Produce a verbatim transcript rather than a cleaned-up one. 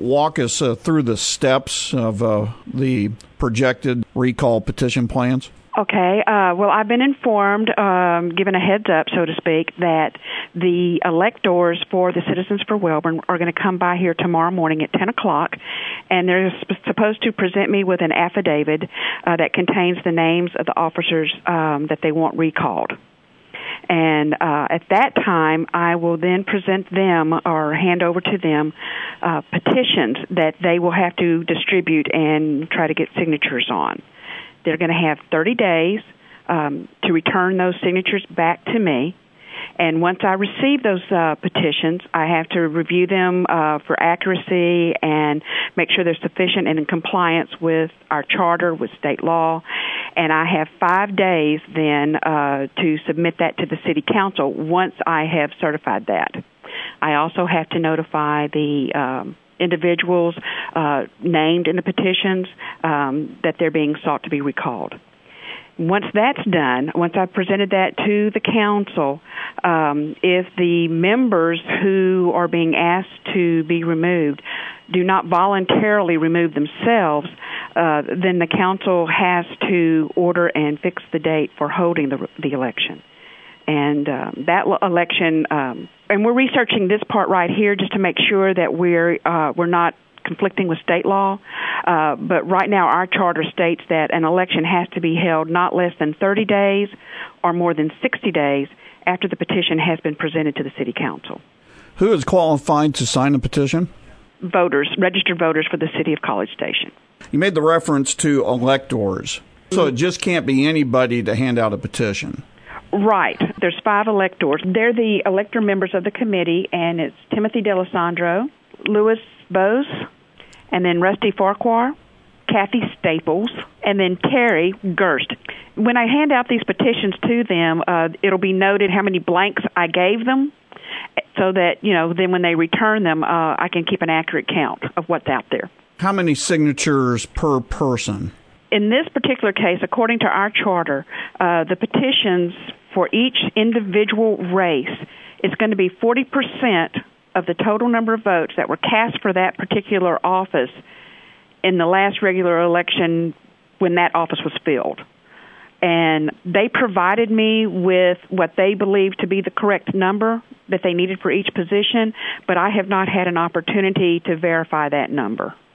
walk us uh, through the steps of uh, the projected recall petition plans? Okay. Uh, well, I've been informed, um, given a heads up, so to speak, that the electors for the Citizens for Wellborn are going to come by here tomorrow morning at ten o'clock, and they're sp- supposed to present me with an affidavit uh, that contains the names of the officers um, that they want recalled. And uh, at that time, I will then present them or hand over to them uh, petitions that they will have to distribute and try to get signatures on. They're going to have thirty days um, to return those signatures back to me. And once I receive those uh, petitions, I have to review them uh, for accuracy and make sure they're sufficient and in compliance with our charter, with state law. And I have five days then uh, to submit that to the City Council once I have certified that. I also have to notify the um, individuals uh, named in the petitions um, that they're being sought to be recalled. Once that's done, once I've presented that to the council, um, if the members who are being asked to be removed do not voluntarily remove themselves, uh, then the council has to order and fix the date for holding the, the election. And um, that election, um, and we're researching this part right here just to make sure that we're uh, we're not conflicting with state law. Uh, but right now, our charter states that an election has to be held not less than thirty days or more than sixty days after the petition has been presented to the City Council. Who is qualified to sign the petition? Voters, registered voters for the City of College Station. You made the reference to electors, so it just can't be anybody to hand out a petition. Right. There's five electors. They're the elector members of the committee, and it's Timothy D'Alessandro, Louis Bose, and then Rusty Farquhar, Kathy Staples, and then Terry Gerst. When I hand out these petitions to them, uh, it'll be noted how many blanks I gave them, so that, you know, then when they return them, uh, I can keep an accurate count of what's out there. How many signatures per person? In this particular case, according to our charter, uh, the petitions for each individual race is going to be forty percent of the total number of votes that were cast for that particular office in the last regular election when that office was filled. And they provided me with what they believed to be the correct number that they needed for each position, but I have not had an opportunity to verify that number.